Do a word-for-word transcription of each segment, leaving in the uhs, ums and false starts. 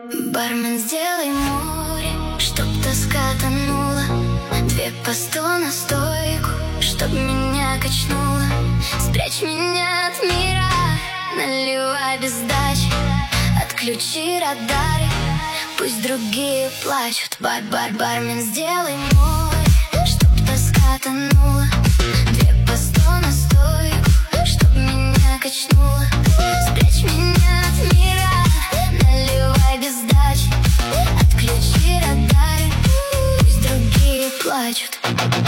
Бармен, сделай море, чтоб тоска тонула. Две по сто на стойку, чтоб меня качнуло. Спрячь меня от мира, наливай без сдачи. Отключи радары, пусть другие плачут. Бар-бар-бармен, сделай море, чтоб тоска тонула. Две по сто на стойку, чтоб меня качнуло. Спрячь меня от мира, наливай без сдачи. Отключи радары, пусть другие плачут.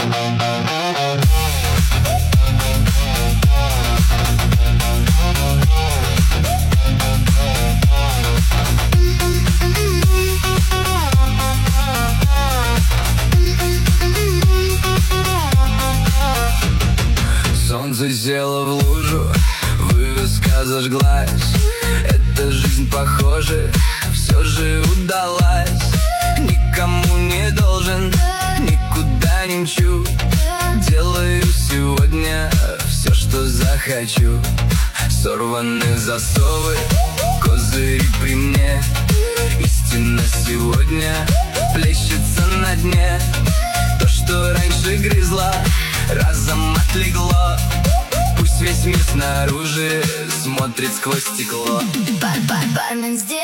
Солнце село в лужу, вывеска зажглась. Эта жизнь, похоже, все же удалась. Никому не должен, никуда не мчу. Делаю сегодня все, что захочу. Сорваны засовы, козыри при мне. Истина сегодня плещется на дне. То, что раньше грызла, разом отлегло. Пусть весь мир снаружи смотрит сквозь стекло. Бар-бар-бармен, сделай